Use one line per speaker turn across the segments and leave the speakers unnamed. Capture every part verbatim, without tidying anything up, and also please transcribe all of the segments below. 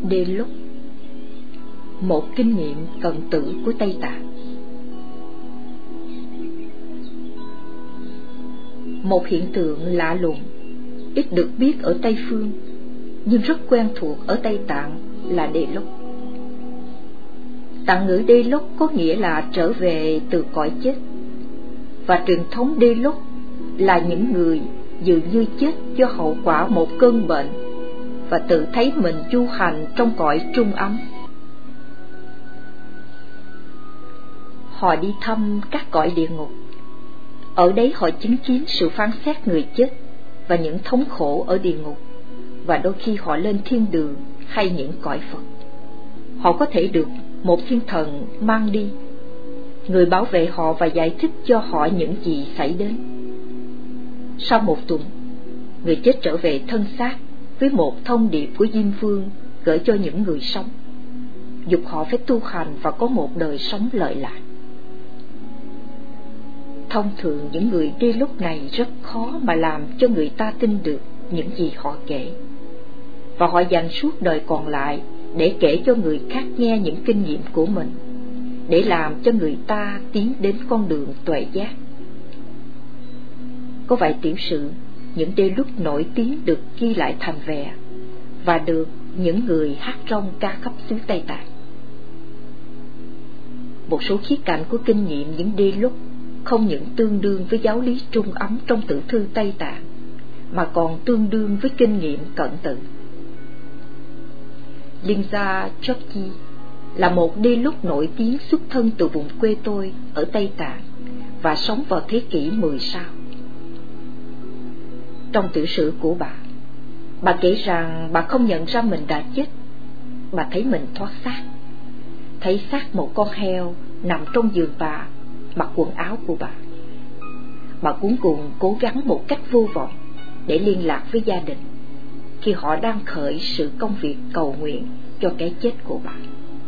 Đê Lúc, một kinh nghiệm cận tử của Tây Tạng. Một hiện tượng lạ lùng, ít được biết ở Tây Phương, nhưng rất quen thuộc ở Tây Tạng là Đê Lúc. Tạng ngữ Đê Lúc có nghĩa là trở về từ cõi chết, và truyền thống Đê Lúc là những người dường như chết do hậu quả một cơn bệnh và tự thấy mình du hành trong cõi trung ấm. Họ đi thăm các cõi địa ngục. Ở đấy họ chứng kiến sự phán xét người chết và những thống khổ ở địa ngục, và đôi khi họ lên thiên đường hay những cõi Phật. Họ có thể được một thiên thần mang đi, người bảo vệ họ và giải thích cho họ những gì xảy đến. Sau một tuần, người chết trở về thân xác với một thông điệp của Diêm Vương gửi cho những người sống, dục họ phải tu hành và có một đời sống lợi lạc. Thông thường những người đi lúc này rất khó mà làm cho người ta tin được những gì họ kể, và họ dành suốt đời còn lại để kể cho người khác nghe những kinh nghiệm của mình, để làm cho người ta tiến đến con đường tuệ giác. Có vài tiểu sử, những đê lúc nổi tiếng được ghi lại thành vẽ và được những người hát rong ca khắp xứ Tây Tạng. Một số khía cạnh của kinh nghiệm những đê lúc không những tương đương với giáo lý trung ấm trong tử thư Tây Tạng, mà còn tương đương với kinh nghiệm cận tử. Linza Chokji là một đê lúc nổi tiếng xuất thân từ vùng quê tôi ở Tây Tạng và sống vào thế kỷ mười sau. Trong tiểu sử của bà, bà kể rằng bà không nhận ra mình đã chết. Bà thấy mình thoát xác, thấy xác một con heo nằm trong giường bà, mặc quần áo của bà. Bà cuống cuồng cố gắng một cách vô vọng để liên lạc với gia đình khi họ đang khởi sự công việc cầu nguyện cho cái chết của bà.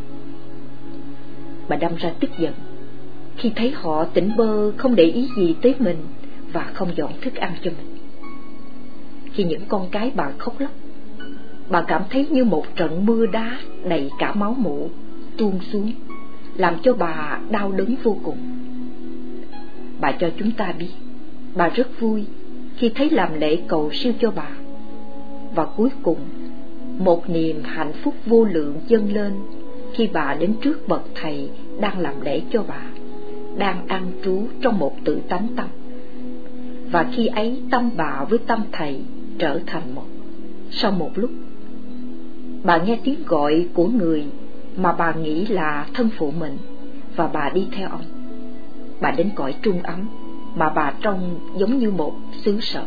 Bà đâm ra tức giận khi thấy họ tỉnh bơ không để ý gì tới mình và không dọn thức ăn cho mình. Khi những con cái bà khóc lóc, bà cảm thấy như một trận mưa đá đầy cả máu mủ tuôn xuống, làm cho bà đau đớn vô cùng. Bà cho chúng ta biết bà rất vui khi thấy làm lễ cầu siêu cho bà, và cuối cùng một niềm hạnh phúc vô lượng dâng lên khi bà đến trước bậc thầy đang làm lễ cho bà, đang an trú trong một tự tánh tâm. Và khi ấy tâm bà với tâm thầy trở thành một. Sau một lúc, bà nghe tiếng gọi của người mà bà nghĩ là thân phụ mình, và bà đi theo ông. Bà đến cõi trung ấm mà bà trông giống như một xứ sở.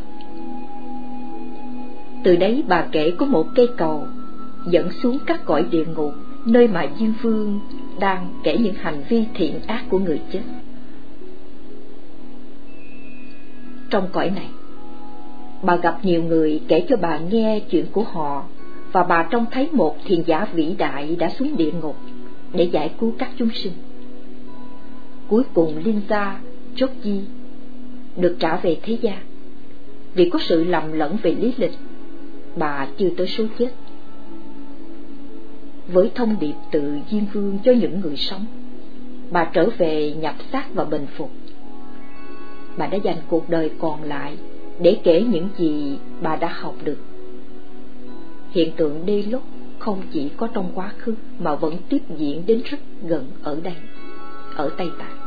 Từ đấy bà kể có một cây cầu dẫn xuống các cõi địa ngục, nơi mà Diêm Vương đang kể những hành vi thiện ác của người chết. Trong cõi này, bà gặp nhiều người kể cho bà nghe chuyện của họ, và bà trông thấy một thiền giả vĩ đại đã xuống địa ngục để giải cứu các chúng sinh. Cuối cùng Linza Chokji được trả về thế gian. Vì có sự lầm lẫn về lý lịch, bà chưa tới số chết. Với thông điệp từ Diêm Vương cho những người sống, bà trở về nhập xác và bình phục. Bà đã dành cuộc đời còn lại để kể những gì bà đã học được. Hiện tượng đê lúc không chỉ có trong quá khứ mà vẫn tiếp diễn đến rất gần ở đây, ở Tây Tạng.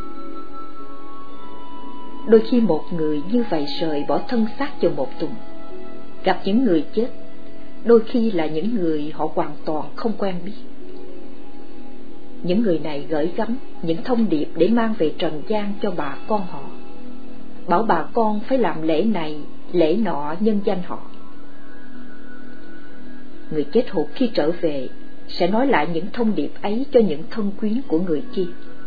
Đôi khi một người như vậy rời bỏ thân xác cho một tuần, gặp những người chết, đôi khi là những người họ hoàn toàn không quen biết. Những người này gửi gắm những thông điệp để mang về trần gian cho bà con họ, bảo bà con phải làm lễ này, lễ nọ nhân danh họ. Người chết hụt khi trở về sẽ nói lại những thông điệp ấy cho những thân quyến của người kia.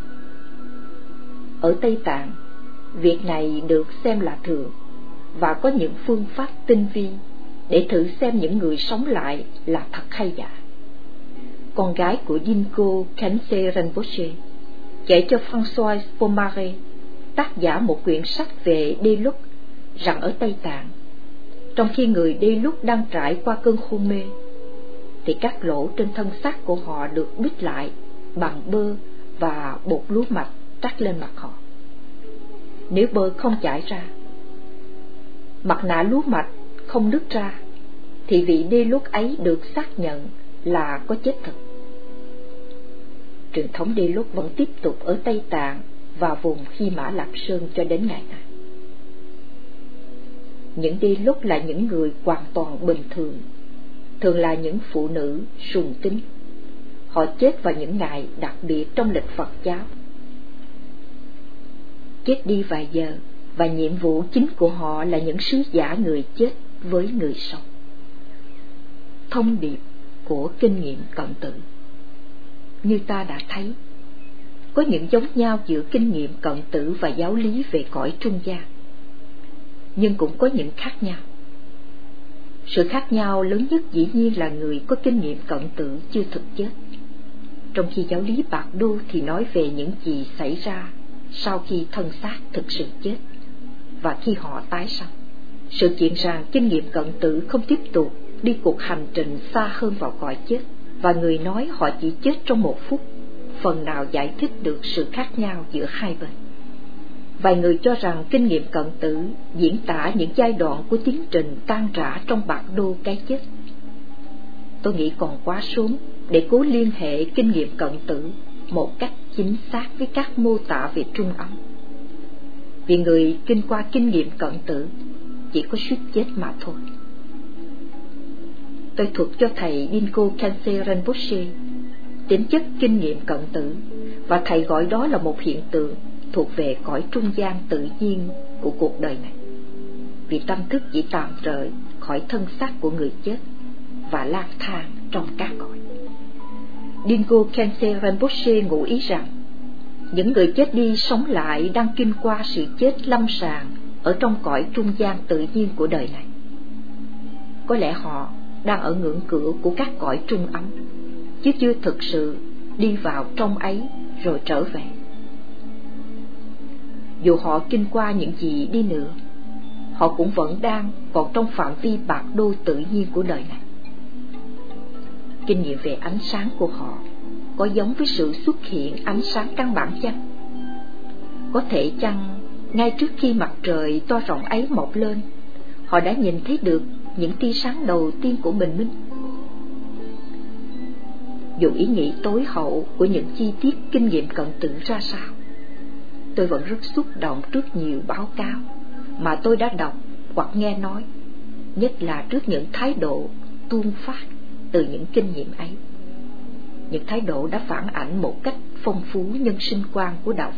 Ở Tây Tạng, việc này được xem là thường, và có những phương pháp tinh vi để thử xem những người sống lại là thật hay giả. Con gái của Dinko Khyentse Rinpoche kể cho François Pomare, tác giả một quyển sách về đê lúc, rằng ở Tây Tạng, trong khi người đê lúc đang trải qua cơn hôn mê, thì các lỗ trên thân xác của họ được bít lại bằng bơ và bột lúa mạch trắc lên mặt họ. Nếu bơ không chảy ra, mặt nạ lúa mạch không nứt ra, thì vị đê lốt ấy được xác nhận là có chết thật. Truyền thống đê lốt vẫn tiếp tục ở Tây Tạng và vùng Hy Mã Lạp Sơn cho đến ngày nay. Những đê lốt là những người hoàn toàn bình thường, thường là những phụ nữ sùng tín. Họ chết vào những ngày đặc biệt trong lịch Phật giáo. Chết đi vài giờ, và nhiệm vụ chính của họ là những sứ giả người chết với người sống. Thông điệp của kinh nghiệm cận tử. Như ta đã thấy, có những giống nhau giữa kinh nghiệm cận tử và giáo lý về cõi trung gian, nhưng cũng có những khác nhau. Sự khác nhau lớn nhất dĩ nhiên là người có kinh nghiệm cận tử chưa thực chết, trong khi giáo lý Bạc Đô thì nói về những gì xảy ra sau khi thân xác thực sự chết và khi họ tái sanh. Sự kiện rằng kinh nghiệm cận tử không tiếp tục đi cuộc hành trình xa hơn vào cõi chết, và người nói họ chỉ chết trong một phút, phần nào giải thích được sự khác nhau giữa hai bên. Vài người cho rằng kinh nghiệm cận tử diễn tả những giai đoạn của tiến trình tan rã trong Bạc Đô cái chết. Tôi nghĩ còn quá sớm để cố liên hệ kinh nghiệm cận tử một cách chính xác với các mô tả về trung ấm, vì người kinh qua kinh nghiệm cận tử chỉ có suýt chết mà thôi. Tôi thuật cho thầy Dinko Khyentse Rinpoche tính chất kinh nghiệm cận tử, và thầy gọi đó là một hiện tượng thuộc về cõi trung gian tự nhiên của cuộc đời này, vì tâm thức chỉ tạm rời khỏi thân xác của người chết và lang thang trong các cõi. Dinko Khyentse Rinpoche ngụ ý rằng những người chết đi sống lại đang kinh qua sự chết lâm sàng ở trong cõi trung gian tự nhiên của đời này. Có lẽ họ đang ở ngưỡng cửa của các cõi trung ấm, chứ chưa thực sự đi vào trong ấy rồi trở về. Dù họ kinh qua những gì đi nữa, họ cũng vẫn đang còn trong phạm vi Bạc Đô tự nhiên của đời này. Kinh nghiệm về ánh sáng của họ có giống với sự xuất hiện ánh sáng căn bản chăng? Có thể chăng ngay trước khi mặt trời to rộng ấy mọc lên, họ đã nhìn thấy được những tia sáng đầu tiên của bình minh? Dù ý nghĩ tối hậu của những chi tiết kinh nghiệm cận tử ra sao, tôi vẫn rất xúc động trước nhiều báo cáo mà tôi đã đọc hoặc nghe nói, nhất là trước những thái độ tuôn phát từ những kinh nghiệm ấy. Những thái độ đã phản ảnh một cách phong phú nhân sinh quan của đạo.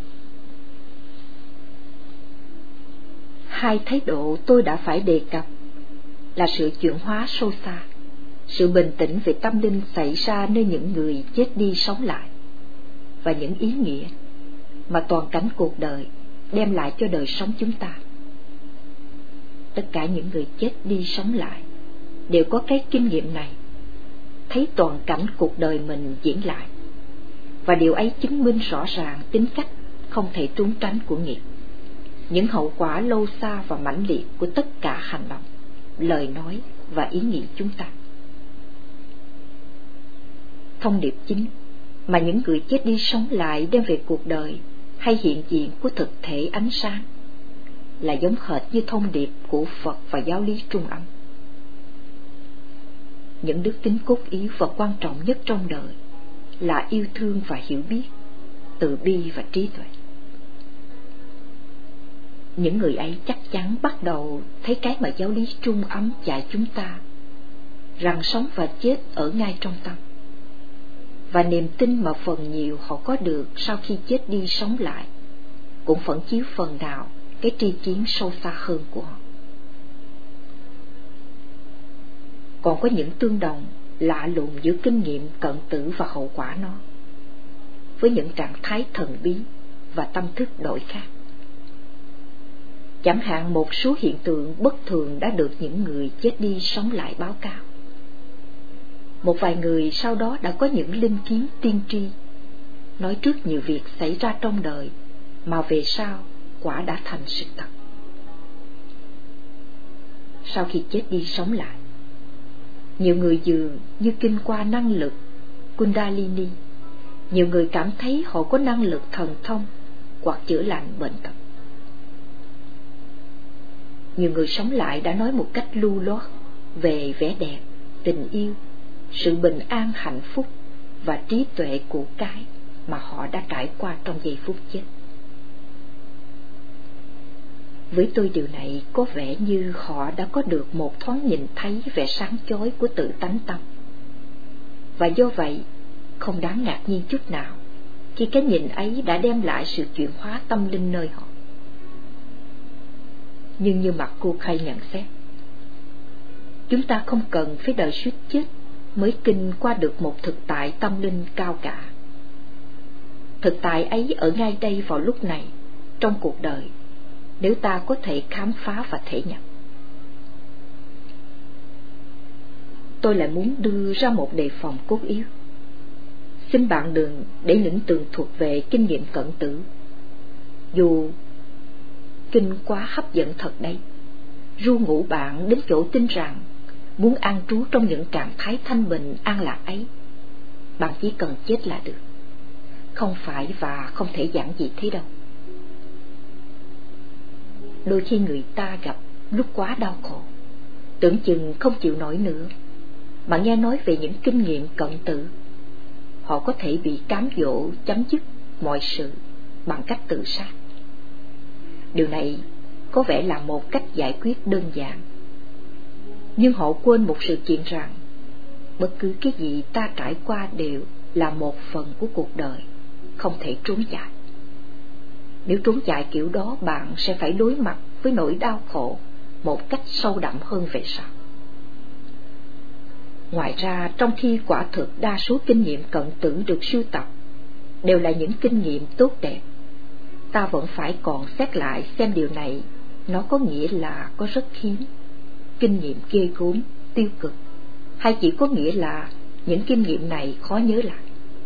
Hai thái độ tôi đã phải đề cập là sự chuyển hóa sâu xa, sự bình tĩnh về tâm linh xảy ra nơi những người chết đi sống lại, và những ý nghĩa mà toàn cảnh cuộc đời đem lại cho đời sống chúng ta. Tất cả những người chết đi sống lại đều có cái kinh nghiệm này, thấy toàn cảnh cuộc đời mình diễn lại, và điều ấy chứng minh rõ ràng tính cách không thể trốn tránh của nghiệp, những hậu quả lâu xa và mãnh liệt của tất cả hành động, lời nói và ý nghĩ chúng ta. Thông điệp chính mà những người chết đi sống lại đem về cuộc đời hay hiện diện của thực thể ánh sáng là giống hệt như thông điệp của Phật và giáo lý trung ấm. Những đức tính cốt yếu và quan trọng nhất trong đời là yêu thương và hiểu biết, từ bi và trí tuệ. Những người ấy chắc chắn bắt đầu thấy cái mà giáo lý trung ấm dạy chúng ta, rằng sống và chết ở ngay trong tâm, và niềm tin mà phần nhiều họ có được sau khi chết đi sống lại cũng phản chiếu phần nào cái tri kiến sâu xa hơn của họ. Còn có những tương đồng lạ lùng giữa kinh nghiệm cận tử và hậu quả nó, với những trạng thái thần bí và tâm thức đổi khác. Chẳng hạn một số hiện tượng bất thường đã được những người chết đi sống lại báo cáo. Một vài người sau đó đã có những linh kiến tiên tri, nói trước nhiều việc xảy ra trong đời mà về sau quả đã thành sự thật. Sau khi chết đi sống lại, Nhiều người dường như kinh qua năng lực Kundalini, nhiều người cảm thấy họ có năng lực thần thông hoặc chữa lành bệnh tật. Nhiều người sống lại đã nói một cách lưu loát về vẻ đẹp, tình yêu, sự bình an hạnh phúc và trí tuệ của cái mà họ đã trải qua trong giây phút chết. Với tôi điều này có vẻ như họ đã có được một thoáng nhìn thấy vẻ sáng chói của tự tánh tâm. Và do vậy, không đáng ngạc nhiên chút nào khi cái nhìn ấy đã đem lại sự chuyển hóa tâm linh nơi họ. Nhưng như McCulkey nhận xét, chúng ta không cần phải đợi suýt chết mới kinh qua được một thực tại tâm linh cao cả. Thực tại ấy ở ngay đây vào lúc này trong cuộc đời, nếu ta có thể khám phá và thể nhận. Tôi lại muốn đưa ra một đề phòng cốt yếu. Xin bạn đừng để những tường thuộc về kinh nghiệm cận tử, dù kinh quá hấp dẫn thật đấy, ru ngủ bạn đến chỗ tin rằng muốn an trú trong những trạng thái thanh bình an lạc ấy, bạn chỉ cần chết là được. Không phải và không thể giản dị thế đâu. Đôi khi người ta gặp lúc quá đau khổ, tưởng chừng không chịu nổi nữa, mà nghe nói về những kinh nghiệm cận tử, họ có thể bị cám dỗ chấm dứt mọi sự bằng cách tự sát. Điều này có vẻ là một cách giải quyết đơn giản, nhưng họ quên một sự kiện rằng bất cứ cái gì ta trải qua đều là một phần của cuộc đời, không thể trốn chạy. Nếu trốn chạy kiểu đó, bạn sẽ phải đối mặt với nỗi đau khổ một cách sâu đậm hơn về sau. Ngoài ra, trong khi quả thực đa số kinh nghiệm cận tử được sưu tập đều là những kinh nghiệm tốt đẹp, ta vẫn phải còn xét lại xem điều này nó có nghĩa là có rất hiếm, kinh nghiệm ghê gớm, tiêu cực, hay chỉ có nghĩa là những kinh nghiệm này khó nhớ lại.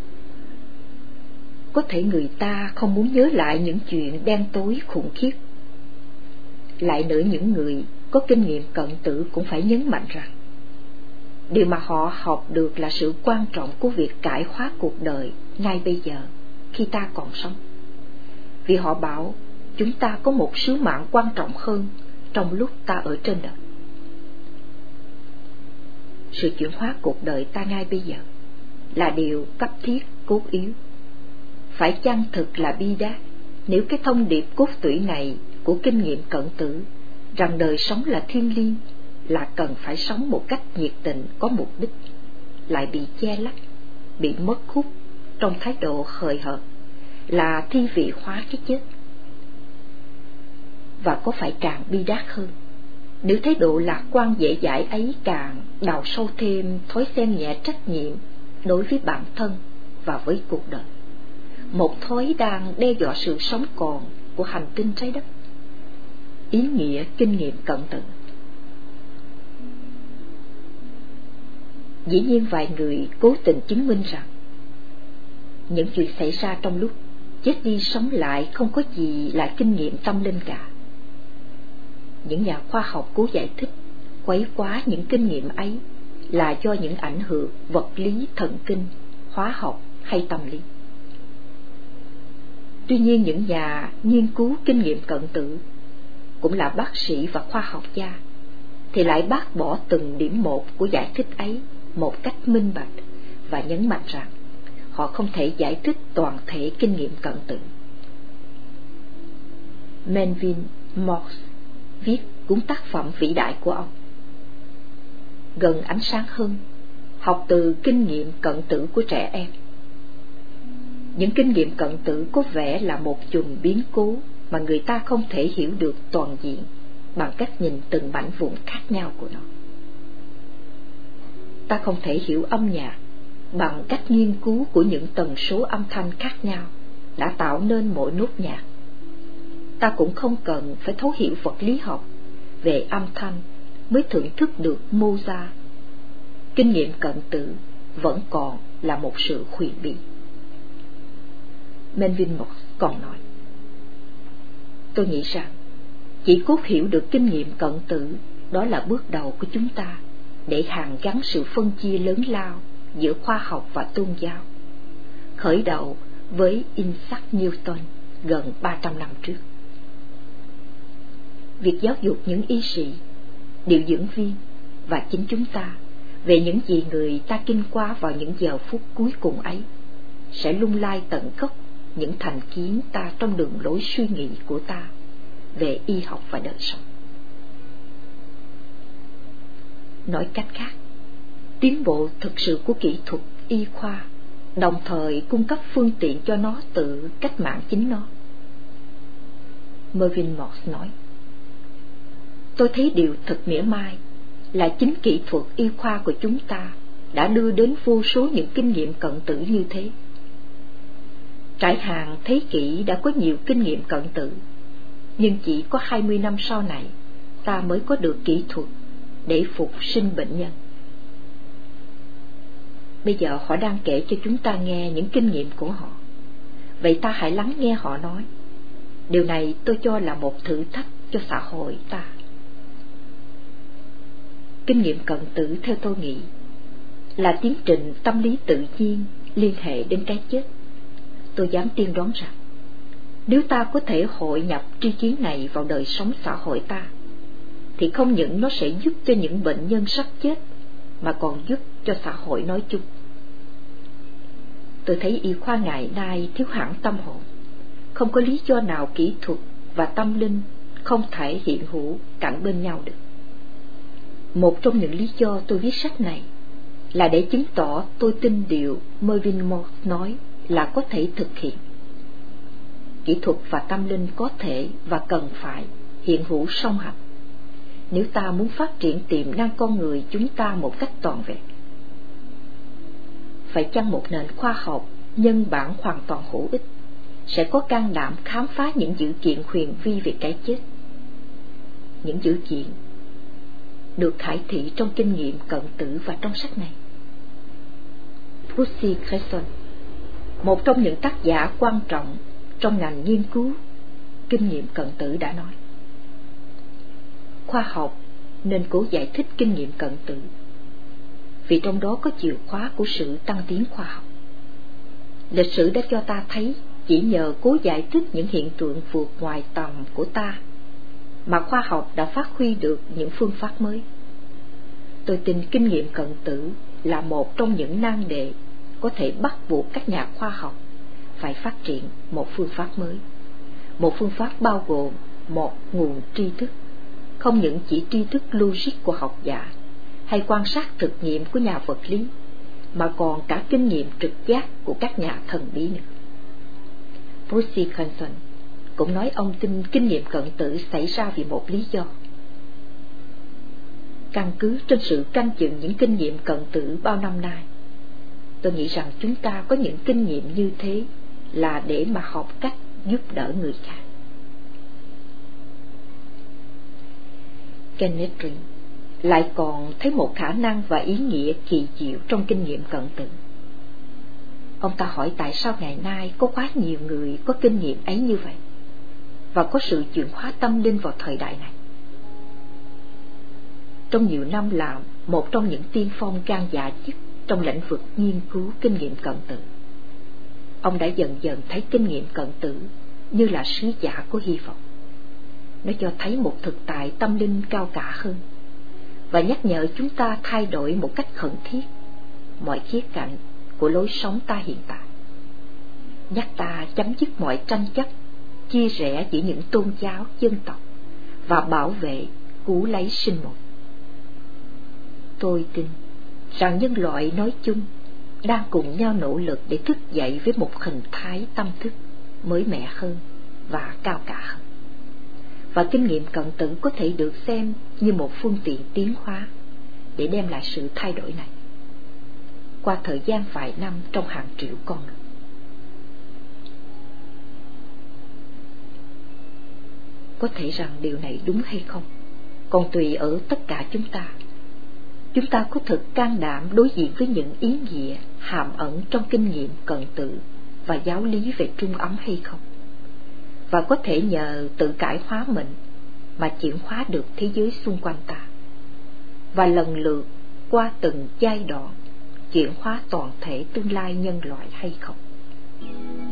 Có thể người ta không muốn nhớ lại những chuyện đen tối khủng khiếp. Lại nữa, những người có kinh nghiệm cận tử cũng phải nhấn mạnh rằng điều mà họ học được là sự quan trọng của việc cải hóa cuộc đời ngay bây giờ khi ta còn sống. Vì họ bảo chúng ta có một sứ mạng quan trọng hơn trong lúc ta ở trên đời. Sự chuyển hóa cuộc đời ta ngay bây giờ là điều cấp thiết cốt yếu. Phải chăng thực là bi đát nếu cái thông điệp cốt tủy này của kinh nghiệm cận tử rằng đời sống là thiêng liêng, là cần phải sống một cách nhiệt tình có mục đích, lại bị che lấp, bị mất hút trong thái độ hời hợt, là thi vị hóa cái chết. Và có phải càng bi đát hơn nếu thái độ lạc quan dễ dãi ấy càng đào sâu thêm thói xem nhẹ trách nhiệm đối với bản thân và với cuộc đời, một thói đang đe dọa sự sống còn của hành tinh trái đất. Ý nghĩa kinh nghiệm cận tử. Dĩ nhiên vài người cố tình chứng minh rằng những chuyện xảy ra trong lúc chết đi sống lại không có gì là kinh nghiệm tâm linh cả. Những nhà khoa học cố giải thích quấy quá những kinh nghiệm ấy là do những ảnh hưởng vật lý, thần kinh, hóa học hay tâm lý. Tuy nhiên, những nhà nghiên cứu kinh nghiệm cận tử cũng là bác sĩ và khoa học gia thì lại bác bỏ từng điểm một của giải thích ấy một cách minh bạch và nhấn mạnh rằng họ không thể giải thích toàn thể kinh nghiệm cận tử. Melvin Morse viết cuốn tác phẩm vĩ đại của ông Gần ánh sáng hơn, học từ kinh nghiệm cận tử của trẻ em. Những kinh nghiệm cận tử có vẻ là một chùm biến cố mà người ta không thể hiểu được toàn diện bằng cách nhìn từng mảnh vụn khác nhau của nó. Ta không thể hiểu âm nhạc bằng cách nghiên cứu của những tần số âm thanh khác nhau đã tạo nên mỗi nốt nhạc. Ta cũng không cần phải thấu hiểu vật lý học về âm thanh mới thưởng thức được Mozart. Kinh nghiệm cận tử vẫn còn là một sự huyền bí. Melvin Morse còn nói, tôi nghĩ rằng chỉ cốt hiểu được kinh nghiệm cận tử đó là bước đầu của chúng ta để hàn gắn sự phân chia lớn lao giữa khoa học và tôn giáo, khởi đầu với Isaac Newton gần ba trăm năm trước. Việc giáo dục những y sĩ, điều dưỡng viên và chính chúng ta về những gì người ta kinh qua vào những giờ phút cuối cùng ấy sẽ lung lai tận gốc những thành kiến ta trong đường lối suy nghĩ của ta về y học và đời sống. Nói cách khác, tiến bộ thực sự của kỹ thuật y khoa đồng thời cung cấp phương tiện cho nó tự cách mạng chính nó. Mervyn Morse nói, tôi thấy điều thật mỉa mai là chính kỹ thuật y khoa của chúng ta đã đưa đến vô số những kinh nghiệm cận tử như thế. Trải hàng thế kỷ đã có nhiều kinh nghiệm cận tử, nhưng chỉ có hai mươi năm sau này ta mới có được kỹ thuật để phục sinh bệnh nhân. Bây giờ họ đang kể cho chúng ta nghe những kinh nghiệm của họ. Vậy ta hãy lắng nghe họ nói. Điều này tôi cho là một thử thách cho xã hội ta. Kinh nghiệm cận tử theo tôi nghĩ là tiến trình tâm lý tự nhiên liên hệ đến cái chết. Tôi dám tiên đoán rằng nếu ta có thể hội nhập tri kiến này vào đời sống xã hội ta, thì không những nó sẽ giúp cho những bệnh nhân sắp chết, mà còn giúp cho xã hội nói chung. Tôi thấy y khoa ngày nay thiếu hẳn tâm hồn. Không có lý do nào kỹ thuật và tâm linh không thể hiện hữu cạnh bên nhau được. Một trong những lý do tôi viết sách này là để chứng tỏ tôi tin điều Mervyn Morse nói là có thể thực hiện. Kỹ thuật và tâm linh có thể và cần phải hiện hữu song hành nếu ta muốn phát triển tiềm năng con người chúng ta một cách toàn vẹn. Phải chăng một nền khoa học nhân bản hoàn toàn hữu ích sẽ có can đảm khám phá những dữ kiện huyền vi về cái chết? Những dữ kiện được khải thị trong kinh nghiệm cận tử và trong sách này. Percy Grayson, một trong những tác giả quan trọng trong ngành nghiên cứu kinh nghiệm cận tử, đã nói: khoa học nên cố giải thích kinh nghiệm cận tử, vì trong đó có chìa khóa của sự tăng tiến khoa học. Lịch sử đã cho ta thấy chỉ nhờ cố giải thích những hiện tượng vượt ngoài tầm của ta mà khoa học đã phát huy được những phương pháp mới. Tôi tin kinh nghiệm cận tử là một trong những nan đề có thể bắt buộc các nhà khoa học phải phát triển một phương pháp mới, một phương pháp bao gồm một nguồn tri thức, không những chỉ tri thức logic của học giả hay quan sát thực nghiệm của nhà vật lý, mà còn cả kinh nghiệm trực giác của các nhà thần bí nữa. Percy Grayson cũng nói ông tin kinh nghiệm cận tử xảy ra vì một lý do. Căn cứ trên sự canh chừng những kinh nghiệm cận tử bao năm nay, tôi nghĩ rằng chúng ta có những kinh nghiệm như thế là để mà học cách giúp đỡ người khác. Kenneth Green lại còn thấy một khả năng và ý nghĩa kỳ diệu trong kinh nghiệm cận tử. Ông ta hỏi tại sao ngày nay có quá nhiều người có kinh nghiệm ấy như vậy, và có sự chuyển hóa tâm linh vào thời đại này. Trong nhiều năm làm một trong những tiên phong gan dạ nhất trong lĩnh vực nghiên cứu kinh nghiệm cận tử, ông đã dần dần thấy kinh nghiệm cận tử như là sứ giả của hy vọng. Nó cho thấy một thực tại tâm linh cao cả hơn và nhắc nhở chúng ta thay đổi một cách khẩn thiết mọi khía cạnh của lối sống ta hiện tại, nhắc ta chấm dứt mọi tranh chấp, chia rẽ giữa những tôn giáo, dân tộc và bảo vệ, cứu lấy sinh mệnh. Tôi tin rằng nhân loại nói chung đang cùng nhau nỗ lực để thức dậy với một hình thái tâm thức mới mẻ hơn và cao cả hơn. Và kinh nghiệm cận tử có thể được xem như một phương tiện tiến hóa để đem lại sự thay đổi này qua thời gian vài năm trong hàng triệu con người. Có thể rằng điều này đúng hay không còn tùy ở tất cả chúng ta. Chúng ta có thực can đảm đối diện với những ý nghĩa hàm ẩn trong kinh nghiệm cận tử và giáo lý về trung ấm hay không, và có thể nhờ tự cải hóa mình mà chuyển hóa được thế giới xung quanh ta, và lần lượt qua từng giai đoạn chuyển hóa toàn thể tương lai nhân loại hay không?